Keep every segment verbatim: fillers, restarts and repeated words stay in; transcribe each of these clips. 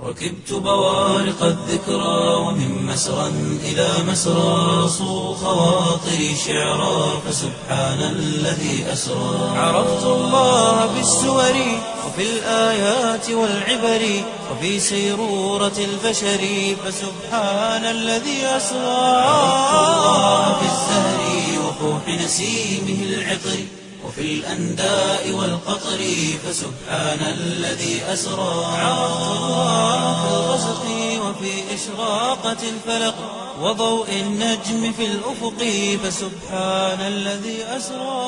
ركبت بوارق الذكرى ومن مسرى إلى مسرى صو خواطري شعرا فسبحان الذي أسرى عرفت الله بالسور وفي الآيات والعبر وفي سيرورة البشر فسبحان الذي أسرى عرفت الله بالزهر وفوح نسيمه العطر وفي الأنداء والقطر فسبحان الذي أسرى عرفت الله في الغسق وفي إشراقة الفلق وضوء النجم في الأفق فسبحان الذي أسرى.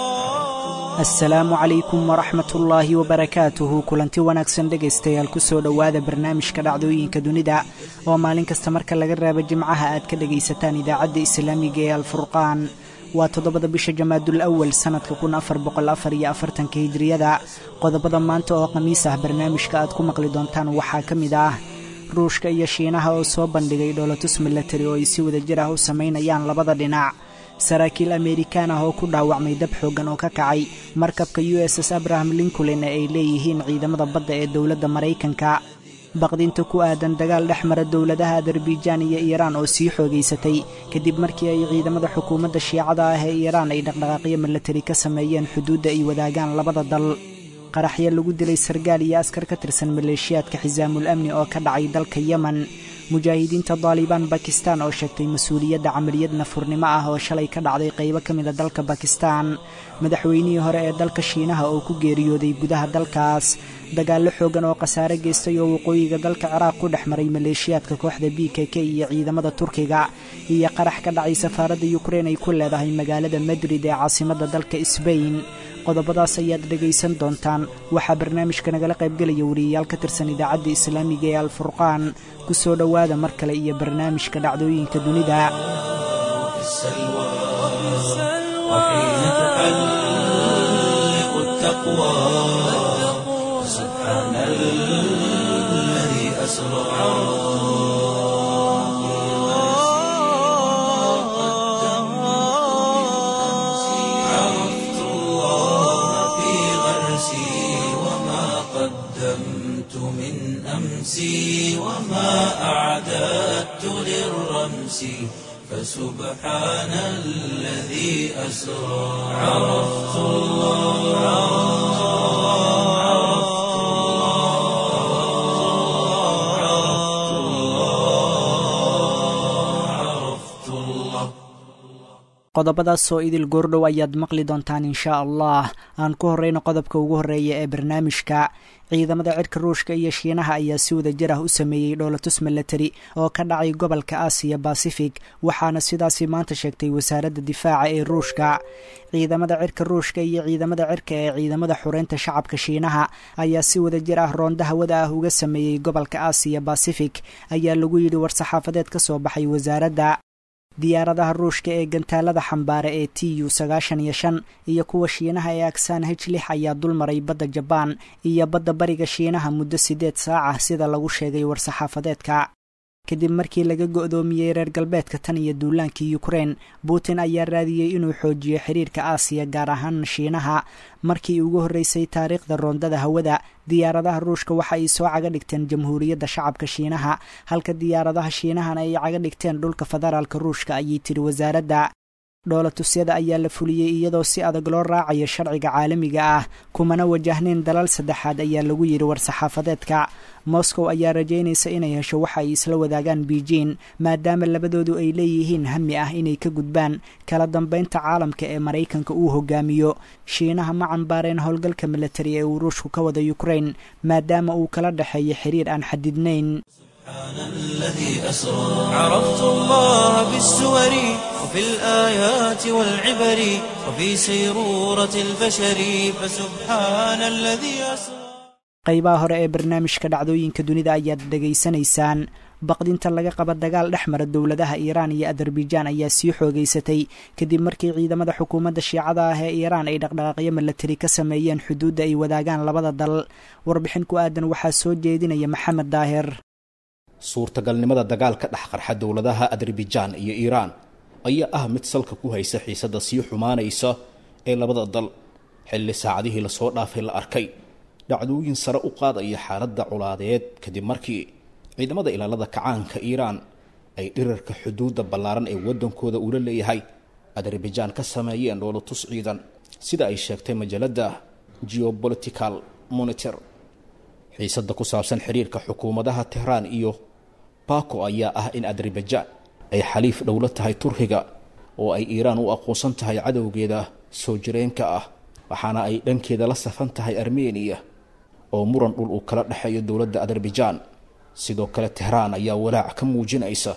السلام عليكم ورحمة الله وبركاته. kulanti wanaagsan dhegaystayaal kusoo dhowaada barnaamijka dhacdooyinka dunida oo maalin kasta marka laga raabo jimcaha aad ka dhagaysataan idaacadda islaamiga ee alfurqaan. waa toddobada bisha jamaadul awal sanadka kun afar boqol afar iyo afartanka hijriyada. qodobada maanta oo khamiis ah barnaamijka aad ku maqli doontaan waxaa ka mid ah ruushka iyo shiinaha oo soo bandhigay dhoolatus milatari oo ay si wada jir ah u samaynayaan labada dhinac. saraakiil amerikaan ah oo ku dhaawacmay dab xooggan oo ka kacay markabka u s s abraham lincoln ee ay leeyihiin ciidamada badda ee dowladda maraykanka. baqdinta ku aadan dagaal dhex mara dowladaha adarbiijaan iyo iiraan oo sii xoogaysatay kadib markii ay ciidamada xukuumadda shiicada ah ee iiraan ay dhaqdhaqaaqyo milatari ka sameeyeen xuduudda ay wadaagaan labada dal. qaraxyo lagu dilay sargaal iyo askar ka tirsan maleeshiyaadka xisaamul amni oo ka dhacay dalka yemen. mujaahidiinta daalibaan bakistan oo sheegtay mas-uuliyadda camaliyad nafurnimo ah oo shalay ka dhacday qaybo ka mida dalka bakistan. madaxweynihii hore ee dalka shiinaha oo ku geeriyooday gudaha dalkaas. dagaallo xoogan oo khasaare geystay oo waqooyiga dalka ciraaq ku dhex maray maleeshiyaadka kooxda b k k iyo ciidamada turkiga. iyo qarax ka dhacay safaaradda yukrein ay ku leedahay magaalada madrid ee caasimadda dalka sbain. qodobadaas ayaad dhegaysan doontaan. waxaa barnaamijka nagala qaybgelaya wariyayaal ka tirsan idaacadda islaamiga ee alfurqaan. ku soo dhowaada mar kale iyo barnaamijka dhacdooyinka dunida. وما أعددت للرمس فسبحان الذي أسرى عرفت الله عرفت الله عرفت الله. qodobadaas oo idil goordhow ayaad maqli doontaan inshaa allah. aan ku horreyno qodobka ugu horreeya ee barnaamijka. ciidamada cirka ruushka iyo shiinaha ayaa si wada jir ah u sameeyey dhoolatus milatari oo ka dhacay gobolka aasiya basifig, waxaana sidaasi maanta sheegtay wasaaradda difaaca ee ruushka. ciidamada cirka ruushka iyo ciidamada cirka ee ciidamada xureynta shacabka shiinaha ayaa si wada jir ah roonda hawada ah uga sameeyey gobolka aasiya basifig, ayaa lagu yidhi war-saxaafadeed ka soo baxay wasaaradda. diyaaradaha ruushka ee gantaalada xambaare ee t u sagaashan iyo shan iyo kuwa shiinaha ee aksaan h lix ayaa dulmaray badda jabaan iyo badda bariga shiinaha muddo siddeed saac ah sida lagu sheegay war-saxaafadeedka. kadib markii laga go'doomiyey reer galbeedka tan iyo duulaankii yukrein, putin ayaa raadiyey inuu xoojiyo xiriirka aasiya gaar ahaan shiinaha. markii ugu horreysay taariikhda roondada hawada, diyaaradaha ruushka waxa ay soo caga dhigteen jamhuuriyadda shacabka shiinaha, halka diyaaradaha shiinahana ay caga dhigteen dhulka federaalka ruushka, ayay tiri wasaaradda. dhoolatusyada ayaa la fuliyey iyadoo si adag loo raacayo sharciga caalamiga ah, kumana wajahnayn dalal saddexaad ayaa lagu yidhi war-saxaafadeedka. moscow ayaa rajaynaysa inay hesho waxa ay isla wadaagaan beijing, maadaama labadoodu ay leeyihiin hami ah inay ka gudbaan kala dambaynta caalamka ee maraykanka uu hogaamiyo. shiinaha ma cambaareen howlgalka milatari ee uu ruushku ka wada yukrein, maadaama uu kala dhexeeyo xiriir aan xadidnayn. سبحان الذي أسرى عرفت الله بالسور وفي الآيات والعبر وفي سيرورة البشر فسبحان الذي أسرى. qaybaha hore ee barnaamijka dhacdooyinka dunida ayaad dhegaysanaysaan. baqdinta laga qaba dagaal dhex mara dowladaha iiraan iyo adarbiijaan ayaa sii xoogaysatay kadib markii ciidamada xukuumadda shiicada ah ee iiraan ay dhaqdhaqaaqyo milatari ka sameeyeen xuduudda ay wadaagaan labada dal. warbixin ku aadan waxaa soo jeedinaya maxamed daahir. suurtagalnimada dagaal ka dhex qarxa dowladaha adarbiijaan iyo iiraan ayaa ah mid salka ku haysa xiisadda sii xumaanaysa ee labada dal, xilli saacadihii lasoo dhaafay la arkay dhacdooyin sare u qaadaya xaaladda colaadeed kadib markii ciidamada ilaalada kacaanka iiraan ay dhirarka xuduudda ballaaran ee waddankooda ula leeyahay adarbaijaan ka sameeyeen dhoolotus ciidan sida ay sheegtay majalada geopolitical monitor. xiisadda ku saabsan xiriirka xukuumadaha tehraan iyo bako ayaa ah in adarbaijaan ay xaliif dhowla tahay turkiga oo ay iiraan u aqoonsan tahay cadowgeeda soo jireenka ah, waxaana ay dhankeeda la safan tahay armeniya oo muran dhul uu kala dhexeeyo dowladda adarbaijaan. sidoo kale tehraan ayaa walaac ka muujinaysa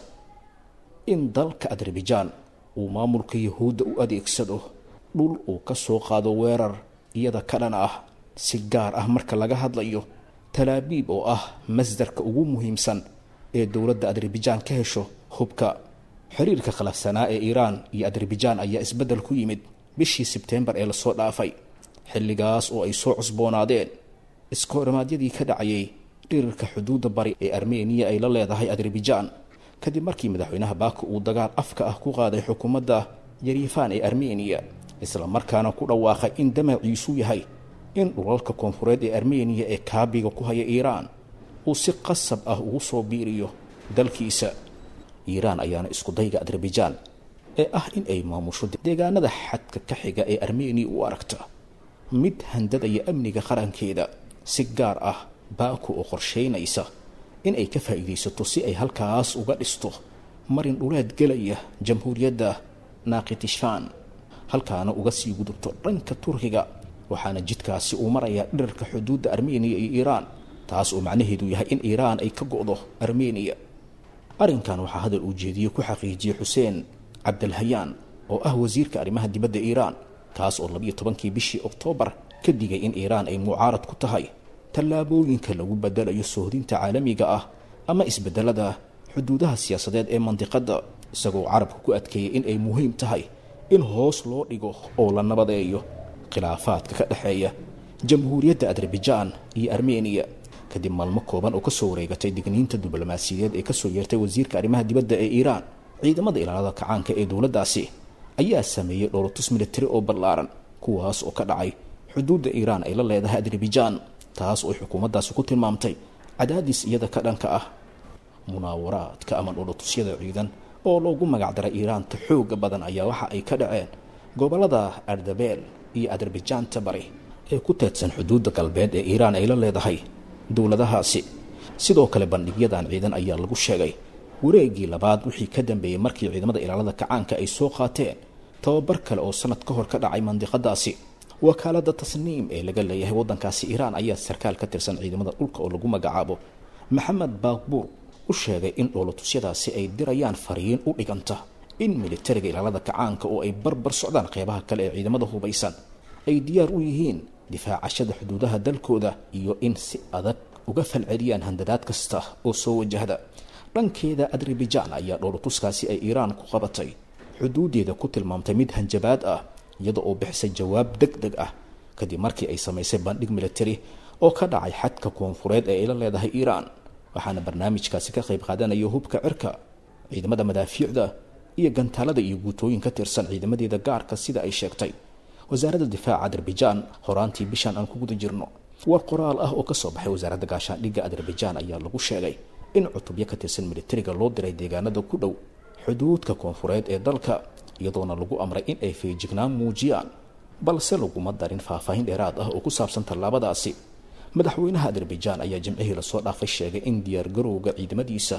in dalka adarbaijaan uu maamulka yahuudda u adeegsado dhul uu ka soo qaado weerar iyada ka dhan ah, si gaar ah marka laga hadlayo talaabiib oo ah masdarka ugu muhiimsan ee dowladda adarbaijaan ka hesho hubka. xiriirka khilaafsanaa ee iiraan iyo adarbaijaan ayaa isbeddel ku yimid bishii sebteembar ee lasoo dhaafay, xilligaas oo ay soo cusboonaadeen iskoormaadyadii ka dhacayay dhirirka xuduudda bari ee armeniya ay la leedahay adarbaijaan kadib markii madaxweynaha baako uu dagaal afka ah ku qaaday xukuumadda yariifaan ee armeniya, isla markaana ku dhawaaqay in damaciisu yahay in dhulalka koonfureed ee armeniya ee kaabiga ku haya iiraan uu si qasab ah ugu soo biiriyo dalkiisa. iiraan ayaana iskudayga adarbaijaan ee ah in ay maamusho deegaanada xadka ka xiga ee armeniya u aragta mid handadaya amniga qarankeeda, si gaar ah baako oo qorsheynaysa in ay ka faa'iidaysato si ay halkaas uga dhisto marin dhuleed gelaya jamhuuriyadda naqitishfan, halkaana uga sii gudubto dhanka turkiga, waxaana jidkaasi uu marayaa dhirarka xuduudda armeniya iyo iiraan, taas oo macnaheedu yahay in iiraan ay ka go'do armeniya. arrinkan waxaa hadal uu jeediyey ku xaqiijiyey xuseen cabdalhayaan oo ah wasiirka arrimaha dibadda iiraan, kaas oo labiyo tobankii bishii oktoobar ka digay in iiraan ay mucaarad ku tahay tallaabooyinka lagu bedelayo sohdinta caalamiga ah ama isbedelada xuduudaha siyaasadeed ee mandiqadda, isagoo carabka ku adkeeyey in ay muhiim tahay in hoos loo dhigo oo la nabadeeyo khilaafaadka ka dhexeeya jamhuuriyadda adarbaijaan iyo armeniya. kadib maalmo kooban oo kasoo wareegatay digniinta diblomaasiyadeed ee kasoo yeertay wasiirka arrimaha dibadda ee iiraan, ciidamada ilaalada kacaanka ee dowladdaasi ayaa sameeyey dhoolotus militari oo ballaaran, kuwaas oo ka dhacay xuduudda iiraan ay la leedahay adarbaijaan, taas oo xukuumaddaasi ku tilmaamtay cadaadis iyada ka dhanka ah. munaawaraadka ama dhoolotusyada ciidan oo loogu magacdaray iiraanta xooga badan ayaa waxa ay ka dhaceen gobolada ardabeel iyo adarbajaanta bari ee ku teedsan xuduudda galbeed ee iiraan ay la leedahay dowladahaasi. sidoo kale bandhigyadan ciidan ayaa lagu sheegay wareegii labaad wixii ka dambeeyey markii ciidamada ilaalada kacaanka ay soo qaateen tababar kale oo sanad ka hor ka dhacay mandiqadaasi. wakaalada tasniim ee laga leeyahay waddankaasi iiraan ayaa sarkaal ka tirsan ciidamada dhulka oo lagu magacaabo maxamed baaqbuur u sheegay in dhoolotusyadaasi ay dirayaan fariin u dhiganta in militariga ilaalada kacaanka oo ay barbar socdaan qeybaha kale ee ciidamada hubaysan ay diyaar u yihiin difaacashada xuduudaha dalkooda iyo in si adag uga falceliyaan handadaad kasta oo soo wajahda. dhankeeda adarbaijaan ayaa dhoolotuskaasi ay iiraan ku qabatay xuduudeeda ku tilmaamtay mid hanjabaad ah, iyada oo bixisay jawaab deg deg ah kadib markii ay samaysay bandhig militari oo ka dhacay xadka koonfureed ee ay la leedahay iiraan, waxaana barnaamijkaasi ka qayb qaadanaya hubka cirka, ciidamada madaafiicda iyo gantaalada iyo guutooyin ka tirsan ciidamadeeda gaarka sida ay sheegtay wasaaradda difaaca adarbaijaan horaantii bishan aan ku guda jirno. war qoraal ah oo ka soo baxay wasaaradda gaashaandhigga adarbaijaan ayaa lagu sheegay in cutubyo ka tirsan militariga loo diray deegaanada ku dhow xuduudka koonfureed ee dalka, iyadoona lagu amray in ay feejignaan muujiyaan, balse laguma darin faahfaahin dheeraad ah oo ku saabsan tallaabadaasi. madaxweynaha adarbaijaan ayaa jimcihii lasoo dhaafay sheegay in diyaargarowga ciidamadiisa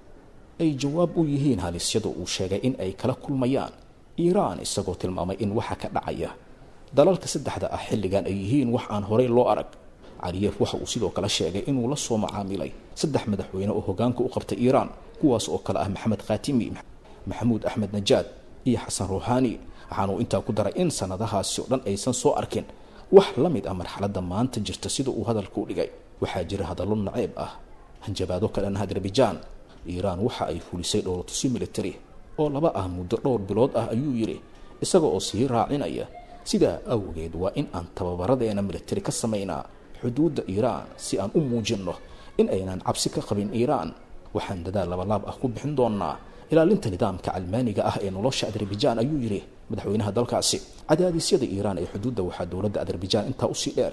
ay jawaab u yihiin halisyada uu sheegay in ay kala kulmayaan iiraan, isagoo tilmaamay in waxa ka dhacaya dalalka saddexda ah xilligan ay yihiin wax aan horey loo arag. caliyeef waxa uu sidoo kale sheegay inuu la soo macaamilay saddex madaxweyne oo hogaanka u qabtay iiraan, kuwaas oo kale ah maxamed khaatimi, maxamuud axmed najaad iyo xasan ruuxaani, waxaanuu intaa ku daray in sanadahaasi oo dhan aysan soo arkin wax la mid ah marxaladda maanta jirta sida uu hadalka u dhigay. waxaa jira hadallo naceeb ah, hanjabaado ka dhan ah adarbaijaan. iiraan waxa ay fulisay dhoolotusyo militari oo laba ah muddo dhowr bilood ah ayuu yidhi, isaga oo sii raacinaya sidaa awgeed waa in aan tababaradeena militari ka samaynaa xuduudda iiraan si aan u muujinno in aynaan cabsi ka qabin iiraan. waxaan dadaal labalaab ah ku bixin doonaa ilaalinta nidaamka calmaaniga ah ee nolosha adarbaijaan ayuu yidhi madaxweynaha dalkaasi. cadaadisyada iiraan ee xuduudda waxaa dowladda adarbaijaan intaa usii dheer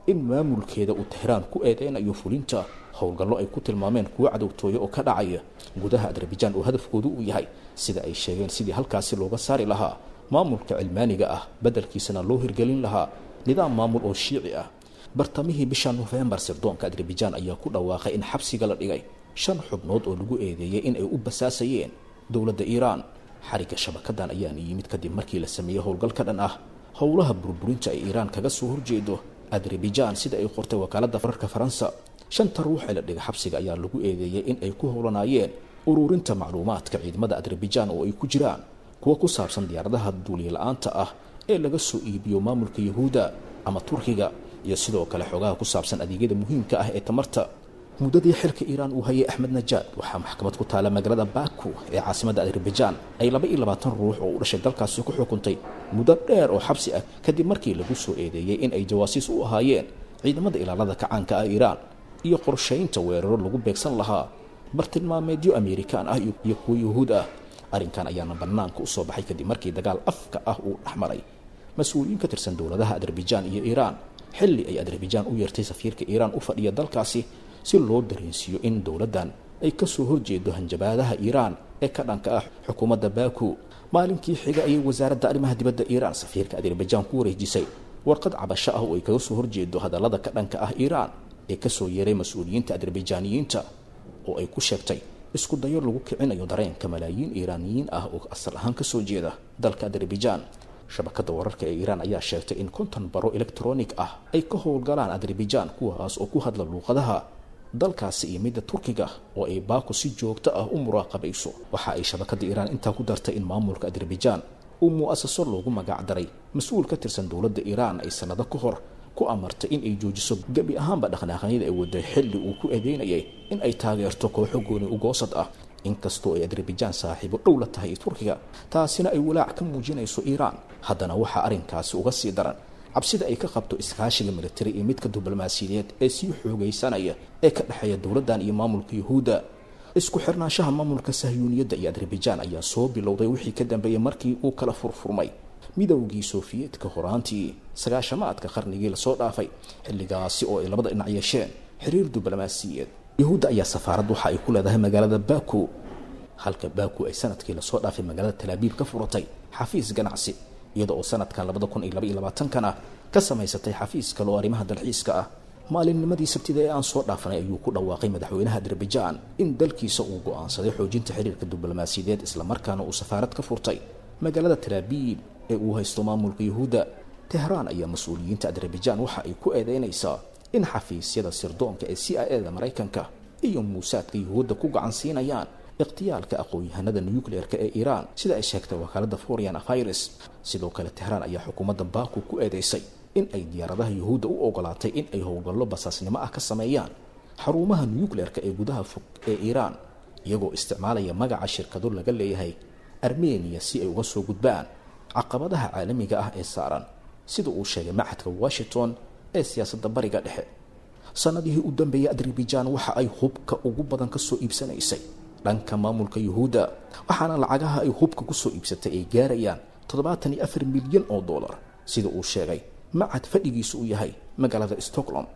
in maamulkeeda uu Tehraan ku eedeynayo fulinta howlgallo ay ku tilmaameen kuwa cadowtooyo oo ka dhacaya gudaha Azerbaijan oo hadafkoodu uu yahay sida ay sheegeen sidii halkaasi looga saari lahaa maamulka cilmaaniga ah beddelkiisana loo hirgelin lahaa nidaam maamul oo shiici ah. bartamihii bisha November sirdoonka Azerbaijan ayaa ku dhawaaqay in xabsiga la dhigay shan xubnood oo lagu eedeeyay in ay u basaasayeen dowladda Iiraan. xariga shabakadan ayaa yimid kadib markii la sameeyay howlgal ka dhan ah howlaha burburinta ay Iiraan kaga soo horjeedo Azerbaijan sida ay qortay wakaaladda wararka Faransa. shanta ruux ee la dhigay xabsiga ayaa lagu eedeeyay in ay ku howlanayeen ururinta macluumaadka ciidamada Azerbaijan oo ay ku jiraan kuwa ku saabsan diyaaradaha duuliye la'aanta ah ee laga soo iibiyo maamulka Yahuuda ama Turkiga iyo sidoo kale xogaha ku saabsan adeegyada muhiimka ah ee tamarta. muddadii xilka Iiraan uu hayay Ahmed Najad waxaa maxkamad ku taala magaalada Baku ee caasimadda Azerbaijan ay laba iyo labaatan ruux oo u dhashay dalkaasi ku xukuntay muddo dheer oo xabsi ah kadib markii lagu soo eedeeyay in ay jawaasiis u ahaayeen ciidamada ilaalada kacaanka ah Iiraan iyo qorsheynta weeraro lagu beegsan lahaa bartilmaameedyo Amerikaan ah iyo kuwa Yahuud ah. arrinkan ayaana bannaanka u soo baxay kadib markii dagaal afka ah uu dhexmaray mas'uuliyiin ka tirsan dowladaha Azerbaijan iyo Iiraan xilli ay Azerbaijan u yeertay safiirka Iiraan u fadhiya dalkaasi si loo dareensiyo in dowladdan ay ka soo horjeedo hanjabaadaha Iiraan ee ka dhanka ah xukuumadda Baku. maalinkii xiga ayay wasaaradda arrimaha dibadda Iiraan safiirka Azerbaijan ku wareejisay warqad cabasho ah oo ay kaga soo horjeedo hadallada ka dhanka ah Iiraan ee ka soo yeeray mas'uuliyiinta Azerbaijaaniyiinta oo ay ku sheegtay isku dayo lagu kicinayo dareenka malaayiin Iiraaniyiin ah oo asal ahaan ka soo jeeda dalka Azerbaijan. shabakadda wararka ee Iiraan ayaa sheegtay in konton baro electronic ah ay ka howlgalaan Azerbaijan kuwaas oo ku hadla luuqadaha dalkaasi iyo midda Turkiga oo ay Baku si joogto ah u muraaqabayso. waxa ay shabakadda Iiraan intaa ku dartay in maamulka Azerbaijan uu mu'assaso loogu magac daray mas'uul ka tirsan dowladda Iiraan ay sanado ka hor ku amartay in ay joojiso gabi ahaanba dhaqdhaqaaqyada ay waday xilli uu ku eedeynayay in ay taageerto kooxo gooni u goosad ah inkastoo ay Azerbaijan saaxiibo dhow la tahay Turkiga taasina ay walaac ka muujinayso Iiraan. haddana waxa arrinkaasi uga sii daran cabsida ay ka qabto iskaashiga militari iyo midka diblomaasiyadeed ee sii xoogaysanaya ee ka dhaxeeya dowladdan iyo maamulka Yahuuda. isku xirnaanshaha maamulka Sahyuuniyadda iyo Azerbaijan ayaa soo bilowday wixii ka dambeeyay markii uu kala furfurmay midowgii Sofiyeetka horaantii sagaashamaadka qarnigii la soo dhaafay xilligaasi oo ay labada dhinac yeesheen xiriir diblomaasiyadeed. Yahuuda ayaa safaarad waxa ay ku leedahay magaalada Baku halka Baku ay sanadkii la soo dhaafay magaalada Tel Aviv ka furatay xafiis ganacsi iyadoo sanadkan labada kun iyo laba iyo labaatan kana ka samaysatay xafiis kale oo arrimaha dalxiiska ah. maalinnimadii Sabtida ee aan soo dhaafanay ayuu ku dhawaaqay madaxweynaha Azerbaijan in dalkiisa uu go'aansaday xoojinta xiriirka diblomaasiyadeed isla markaana uu safaarad ka furtay magaalada Tel Aviv ee uu haysto maamulka Yahuuda. Tehraan ayaa mas'uuliyiinta Azerbaijan waxa ay ku eedeynaysaa in xafiisyada sirdoonka ee C I A-da Mareykanka iyo muusaadka Yahuuda ku gacan siinayaan iqtiyaalka aqoon-yahanada nuclear-ka ee Iiraan sida ay sheegtay wakaaladda Foreign Affairs. sidoo kale Tehraan ayaa xukuumadda Baku ku eedeysay in ay diyaaradaha Yahuuda u ogolaatay in ay howlgallo basaasnimo ah ka sameeyaan xarumaha nuclear-ka ee gudaha fog ee Iiraan iyagoo isticmaalaya magaca shirkado laga leeyahay Armenia si ay uga soo gudbaan caqabadaha caalamiga ah ee saaran sida uu sheegay Machadka Washington ee siyaasadda bariga dhexe. sanadihii u dambeeyay Azerbaijan waxa ay hubka ugu badan ka soo iibsanaysay dhanka maamulka Yahuuda waxaana lacagaha ay hubka ku soo iibsatay ay gaarayaan toddobaatan iyo afar milyan oo dollar sida uu sheegay macad fadhigiisu uu yahay magaalada Stockholm.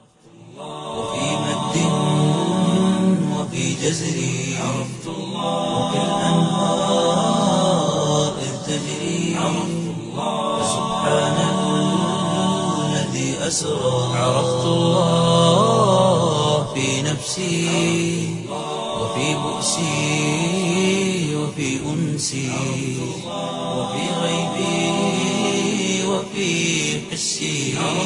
وفي مد وفي جزر عرفت الله وفي الأنهار إذ تجري عرفت الله سبحان الذي أسرى عرفت الله في نفسي وفي بؤسي وفي أنسي وفي غيبي وفي حسي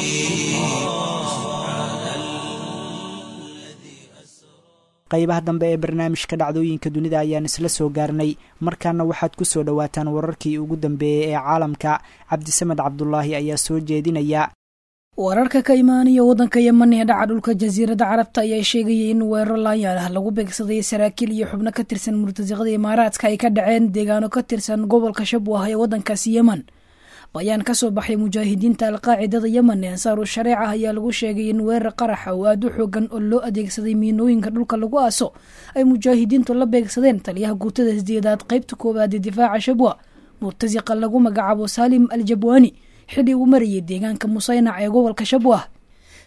qaybaha dambe ee barnaamijka dhacdooyinka dunida ayaan isla soo gaarnay markaana waxaad ku soo dhawaataan wararkii ugu dambeeyey ee caalamka. cabdisamed cabdulaahi ayaa soo jeedinaya. wararka ka imaanaya waddanka Yemen ee dhaca dhulka jasiiradda Carabta ayaa sheegayay in weerar laayaan ah lagu beegsaday saraakiil iyo xubno ka tirsan murtasiqada Imaaraadka ay ka dhaceen deegaano ka tirsan gobolka Shabwah ee waddankaasi Yemen. bayaan ka soo baxay mujaahidiinta al-qaacidada Yemen ee ansaaru shareeca ayaa lagu sheegay in weerar qarax oo aad u xoogan oo loo adeegsaday miinooyinka dhulka lagu aaso ay mujaahidiintu la beegsadeen taliyaha guutada sideedaad qaybta koowaad ee difaaca Shabwah murtasiqa lagu magacaabo Salim al-Jabwani xilli uu marayay deegaanka Musaynac ee gobolka Shabwah.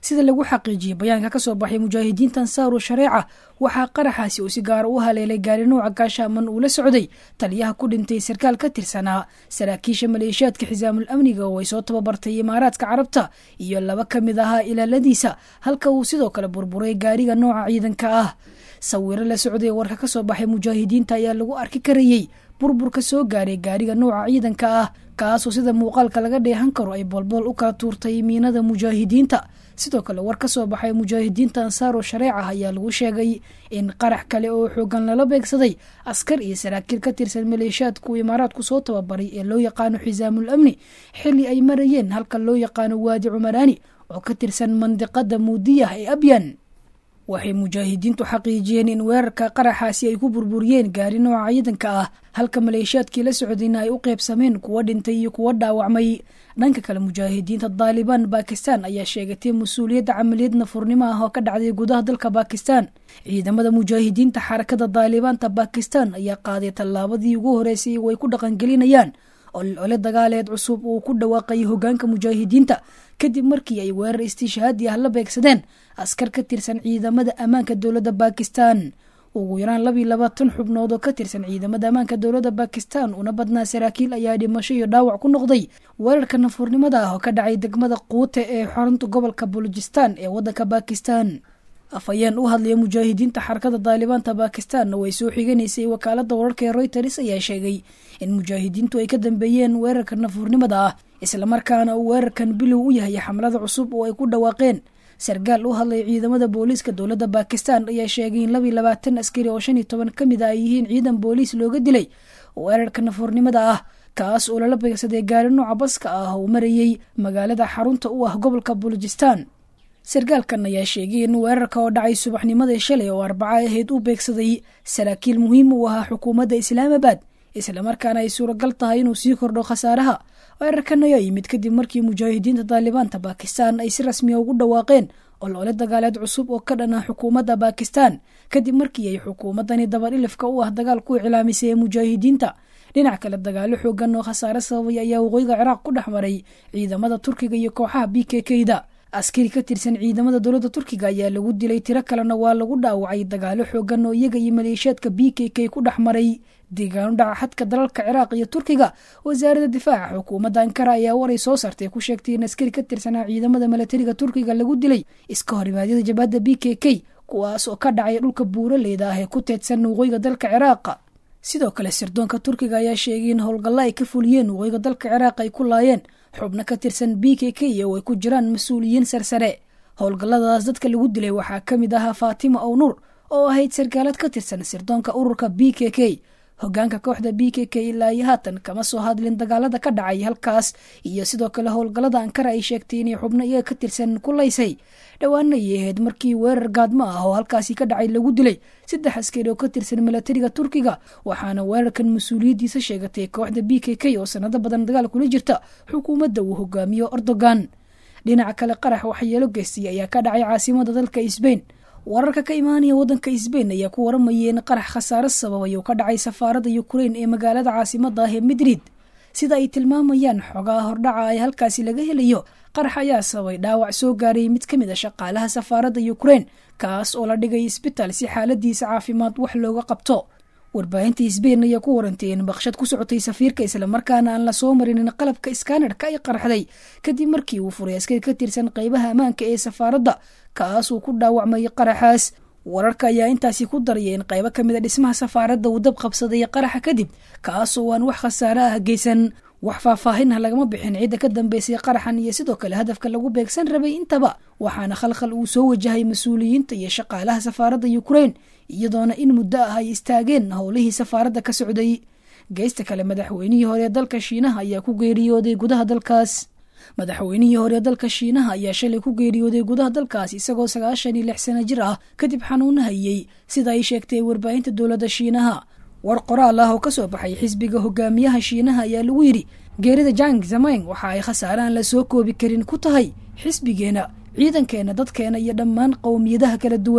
sida lagu xaqiijiyey bayaanka ka soo baxay mujaahidiinta ansaaru shareeca waxaa qaraxaasi uu si gaara u haleelay gaari nooca gaashaaman uu la socday taliyaha ku dhintay sarkaal ka tirsanaa saraakiisha maleeshiyaadka xisaamul amniga oo ay soo tababartay imaaraadka carabta iyo laba ka mid ahaa ilaaladiisa halka uu sidoo kale burburay gaariga nooca ciidanka ah sawiro la socday warka ka soo baxay mujaahidiinta ayaa lagu arki karayey burburka soo gaaray gaariga nooca ciidanka ah kaasoo sida muuqaalka laga dheehan karo ay boolbool u kala tuurtay miinada mujaahidiinta sidoo kale war ka soo baxay mujaahidiinta ansaaru shareeca ayaa lagu sheegay in qarax kale oo xoogan lala beegsaday askar iyo saraakiil ka tirsan maleeshiyaadku imaaraadku soo tababaray ee loo yaqaano xisaamul amni xilli ay marayeen halka loo yaqaano waadi cumaraani oo ka tirsan mandiqada muudiyah ee abyan waxay mujaahidiintu xaqiijiyeen in weerarka qaraxaasi ay ku burburiyeen gaari nooca ciidanka ah halka maleeshiyaadkii la socdayna ay u qeybsameen kuwa dhintay iyo kuwa dhaawacmay dhanka kale mujaahidiinta daalibaan bakistan ayaa sheegatay mas-uuliyadda camaliyad nafurnimo ah oo ka dhacday gudaha dalka bakistan ciidamada mujaahidiinta xarakada daalibaanta bakistan ayaa qaaday tallaabadii ugu horeysay way ku dhaqangelinayaan olole dagaaleed cusub uu ku dhawaaqay hogaanka mujaahidiinta kadib markii ay weerar istiishaadi ah la beegsadeen askar ka tirsan ciidamada ammaanka dowladda bakistan ugu yaraan laba iyo labaatan xubnood oo ka tirsan ciidamada ammaanka dowladda bakistan una badnaa saraakiil ayaa dhimasho iyo dhaawac ku noqday weerarka nafurnimada ah oo ka dhacay degmada quute ee xarunta gobolka bulujistan ee wadanka bakistan afhayeen u hadlaya mujaahidiinta xarakada daalibaanta bakistanna way soo xiganaysay wakaalada wararka ee reuters ayaa sheegay in mujaahidiintu ay ka dambeeyeen weerarka nafurnimada ah islamarkaana uu weerarkan bilow u yahay xamlada cusub oo ay ku dhawaaqeen sargaal u hadlay ciidamada booliiska dowladda bakistan ayaa sheegay in laba iyo labaatan askari oo shan iyo toban ka mid a ay yihiin ciidan booliis looga dilay weerarka nafurnimada ah kaas oo lala beegsaday gaari nooca baska ah oo marayey magaalada xarunta u ah gobolka bulujistan sargaalkan ayaa sheegay in weerarka oo dhacay subaxnimadii shalay oo arbaca ahayd u beegsaday saraakiil muhiim u ahaa xukuumadda islaamabad islamarkaana ay suuragal tahay inuu sii kordho khasaaraha weerarkan ayaa yimid kadib markii mujaahidiinta daalibaanta bakistan ay si rasmiya ugu dhawaaqeen olole dagaaleed cusub oo ka dhanaa xukuumadda bakistan kadib markii ay xukuumaddani dabadhilifka u ah dagaal ku iclaamisay ee mujaahidiinta dhinac kale dagaalo xoogan oo khasaare sababay ayaa waqooyiga ciraaq ku dhex maray ciidamada turkiga iyo kooxaha b k k da askari ka tirsan ciidamada dowladda turkiga ayaa lagu dilay tiro kalena waa lagu dhaawacay dagaalo xoogan oo iyaga iyo maleeshiyaadka b k k ku dhex maray deegaano dhaca xadka dalalka ciraaq iyo turkiga wasaaradda difaaca xukuumadda ankara ayaa waray soo saartay ku sheegtay in askari ka tirsanaa ciidamada milatariga turkiga lagu dilay iska horimaadyada jabhadda b k k kuwaas oo ka dhacay dhulka buuraleyda ah ee ku teedsan waqooyiga dalka ciraaq sidoo kale sirdoonka turkiga ayaa sheegay in howlgalla ay ka fuliyeen waqooyiga dalka ciraaq ay ku laayeen xubno ka tirsan b k k oo ay ku jiraan mas-uuliyiin sarsare howlgalladaas dadka lagu dilay waxaa ka mid ahaa faatima ownur oo ahayd sarkaalad ka tirsan sirdoonka ururka b k k hogaanka kooxda b k k ilaa iyo haatan kama soo hadlin dagaalada ka dhacay halkaas iyo sidoo kale howlgallada ankara ay sheegtay inay xubno iyaga ka tirsan ku laysay dhowaana ay ahayd markii weerar gaadmo ah oo halkaasi ka dhacay lagu dilay saddex askari oo ka tirsan milatariga turkiga waxaana weerarkan mas-uuliyaddiisa sheegatay kooxda b k k oo sanado badan dagaal kula jirta xukuumadda uu hogaamiyo erdogan dhinaca kale qarax waxyeelo geystay ayaa ka dhacay caasimada dalka sbain wararka ka imaanaya wadanka sbain ayaa ku waramayay in qarax khasaare sababay oo ka dhacay safaaradda ukrain ee magaalada caasimada ah ee madrid sida ay tilmaamayaan xogaha hordhaca ay halkaasi laga helayo qarax ayaa sababay dhaawac soo gaaray mid ka mid a shaqaalaha safaaradda ukrain kaas oo la dhigay isbitaal si xaaladiisa caafimaad wax looga qabto warbaahinta sbain ayaa ku warantay in baqshad ku socotay safiirka islamarkaana aan lasoo marinin qalabka iskaanarka ay qarxday kadib markii uu furay askari ka tirsan qeybaha ammaanka ee safaaradda kaas uu ku dhaawacmay qaraxaas wararka ayaa intaasi ku daraya in qaybo ka mid a dhismaha safaaradda uu dab qabsaday qaraxa kadib kaas oo aan wax khasaare ah geysan wax faahfaahin ah lagama bixin cidda ka dambeysay qaraxan iyo sidoo kale hadafka lagu beegsan rabay intaba waxaana khalkhal uu soo wajahay mas-uuliyiinta iyo shaqaalaha safaaradda ukrain iyadoona in muddo ah ay istaageen howlihii safaaradda ka socday geysta kale madaxweynihii hore ee dalka shiinaha ayaa ku geeriyooday gudaha dalkaas madaxweynihii hore ee dalka shiinaha ayaa shalay ku geeriyooday gudaha dalkaas isagoo sagaashan iyo lix sano jir ah kadib xanuun hayay sida ay sheegtay warbaahinta dowladda shiinaha war qoraal ah oo kasoo baxay xisbiga hogaamiyaha shiinaha ayaa lagu yidhi geerida jang zamayn waxa ay khasaaraan la soo koobi karin ku tahay xisbigeena ciidankeena dadkeena iyo dhammaan qowmiyadaha kala duwan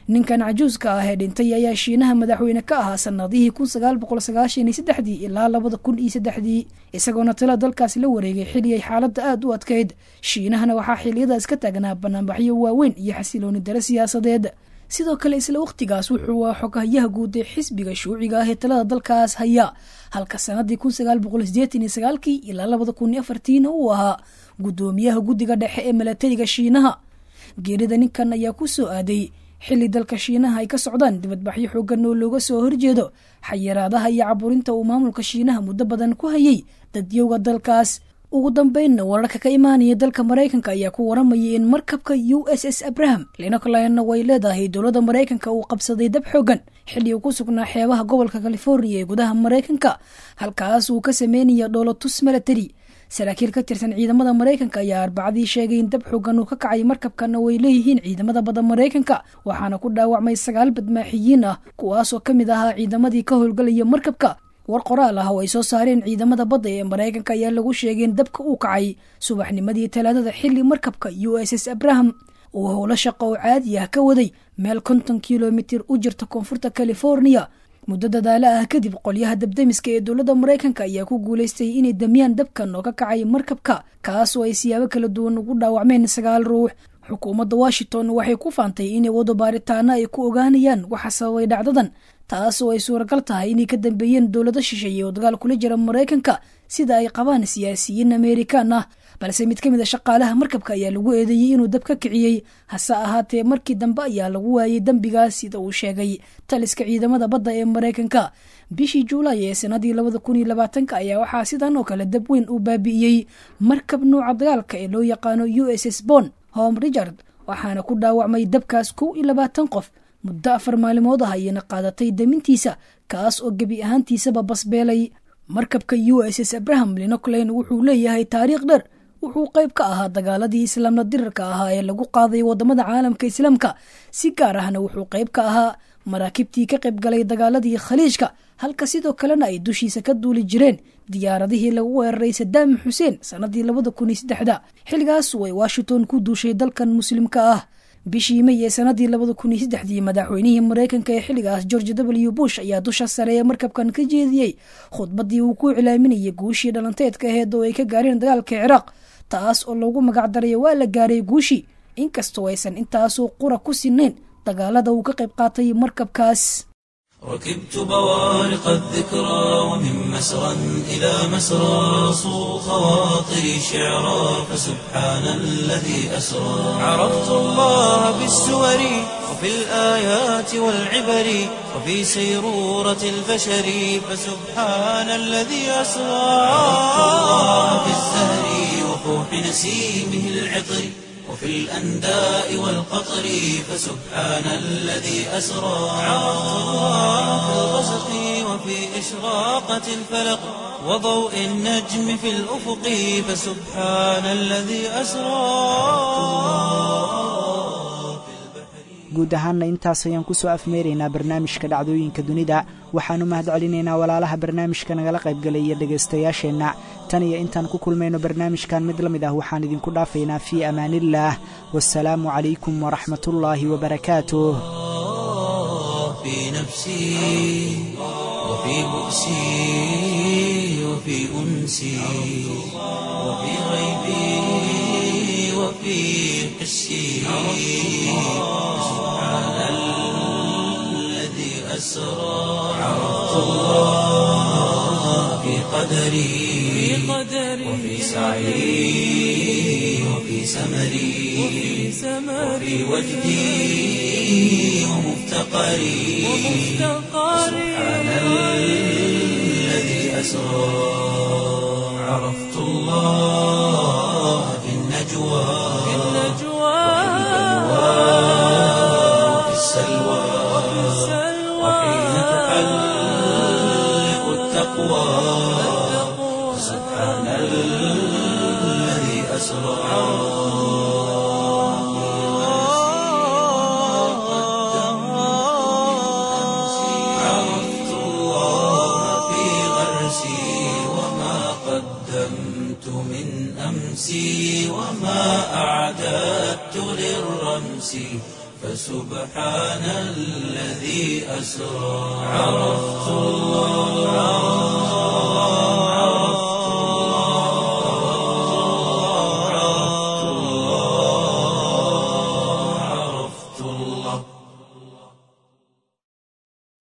ninkan cajuuska ah ee dhintay ayaa shiinaha madaxweyne ka ahaa sanadihii kun sagaal boqol sagaashan iyo saddexdii ilaa labada kun iyo saddexdii isagoona tala dalkaasi la wareegay xili ay xaaladda aada u adkayd. shiinahana waxaa xiliyadaas ka taagnaa banaanbaxyo waaweyn iyo xasilooni dare siyaasadeed. sidoo kale isla waqtigaas wuxuu ah xogahayaha guud ee xisbiga shuuciga ah ee talada dalkaas haya, halka sanadii kun sagaal boqol sideetan iyo sagaalkii ilaa labada kun iyo afartiina uu ahaa gudoomiyaha guddiga dhexe ee milatariga shiinaha. geerida ninkan ayaa ku soo aaday xilli dalka shiinaha ay ka socdaan dibadbaxyo xoogan oo looga soo horjeedo xayiraadaha iyo caburinta uu maamulka shiinaha muddo badan ku hayay dadyowga dalkaas. ugu dambeynna wararka ka imaanaya dalka maraykanka ayaa ku waramayay in markabka u s s abraham lincolnna way leedahay dowladda maraykanka uu qabsaday dab xoogan xilli uu ku sugnaa xeebaha gobolka california ee gudaha maraykanka, halkaas uu ka sameynaya dhoolotus milatary. saraakiil ka tirsan ciidamada maraykanka ayaa arbacadii sheegay in dab xoogan uu ka kacay markabkana way leeyihiin ciidamada badda maraykanka, waxaana ku dhaawacmay sagaal badmaaxiyiin ah kuwaasoo ka mid ahaa ciidamadii ka howlgalaya markabka. war qoraal ah oo ay soo saareen ciidamada badda ee maraykanka ayaa lagu sheegay in dabka uu kacay subaxnimadii talaadada xilli markabka u s s abraham uu howlo shaqo oo caadi ah ka waday meel konton kilomitir u jirta koonfurta california. muddo dadaalo ah kadib qolyaha dabdamiska ee dowladda maraykanka ayaa ku guulaystay inay damiyaan dabkan oo ka kacay markabka, kaas oo ay siyaabo kala duwan ugu dhaawacmeen sagaal ruux. xukuumadda washington waxay ku faantay inay wado baaritaano ay ku ogaanayaan waxa sababay dhacdadan, taas oo ay suuragal tahay inay ka dambeeyeen dowlado shisheeye oo dagaal kula jira maraykanka sida ay qabaan siyaasiyiin amerikaan ah. balse mid ka mid a shaqaalaha markabka ayaa lagu eedeeyey inuu dab ka kiciyey, hase ahaatee markii dambe ayaa lagu waayey dembigaas sida uu sheegay taliska ciidamada badda ee maraykanka. bishii juulaay ee sanadii labada kun iyo labaatanka ayaa waxaa sidan oo kale dab weyn uu baabi'iyey markab nuuca dagaalka ee loo yaqaano u s s bon home richard, waxaana ku dhaawacmay dabkaas kow iyo labaatan qof. muddo afar maalimood ah ayayna qaadatay damintiisa, kaas oo gebi ahaantiisaba basbeelay. markabka u s s abraham lincoln wuxuu leeyahay taariikh dheer. wuxuu qayb ka ahaa dagaaladii islaamna dirarka ahaa ee lagu qaaday wadamada caalamka islaamka, si gaar ahna wuxuu qayb ka ahaa maraakibtii ka qayb galay dagaaladii khaliijka, halka sidoo kalena ay dushiisa ka duuli jireen diyaaradihii lagu weeraray sadaam xuseen sanadii labada kun iyo saddexda. xilligaas way washington ku duushay dalkan muslimka ah. bishii may ee sanadii labada kun iyo saddexdii madaxweynihii maraykanka ee xilligaas george w bush ayaa dusha sare ee markabkan ka jeediyey khudbadii uu ku iclaaminayay guushii dhalanteedka aheed oo ay ka gaareen dagaalka ciraaq, taas oo loogu magacdaray waa la gaaray guushii, inkastoo aysan intaasoo qura ku sinayn dagaalada uu ka qayb qaatay markabkaas. ركبت بوارق الذكرى ومن مسرى إلى مسرى صو خواطري شعرا فسبحان الذي أسرى. عرفت الله بالسور وفي الآيات والعبر وفي سيرورة البشر فسبحان الذي أسرى. عرفت الله بالزهر وفوح نسيمه العطر وفي الأنداء والقطر فسبحان الذي أسرى. عرفت الله في الغسق وفي إشراقة الفلق وضوء النجم في الأفق فسبحان الذي أسرى. guud ahaanna intaas ayaan ku soo afmeeraynaa barnaamijka dhacdooyinka dunida. waxaanu mahad celinaynaa walaalaha barnaamijka nagala qaybgalaya dhegaystayaasheenna. tan iyo intaan ku kulmayno barnaamijkan mid la mid ah waxaan idinku dhaafaynaa fii amaaniillaah, wasalaamu calaykum waraxmatullaahi wabarakaatuh. في نفسي وفي بؤسي وفي أنسي وفي غيبي وفي حسي سبحان الذي أسرى. عرفت الله في قدري وفي سعي وفي سمري وفي وجدي ومفتقري سبحان الذي أسرى. عرفت الله في النجوى وفي السلوى وحين تحلق التقوى سبحان الذي أسرى. وما أعددت للرمس فسبحان الذي أسرى عرفت الله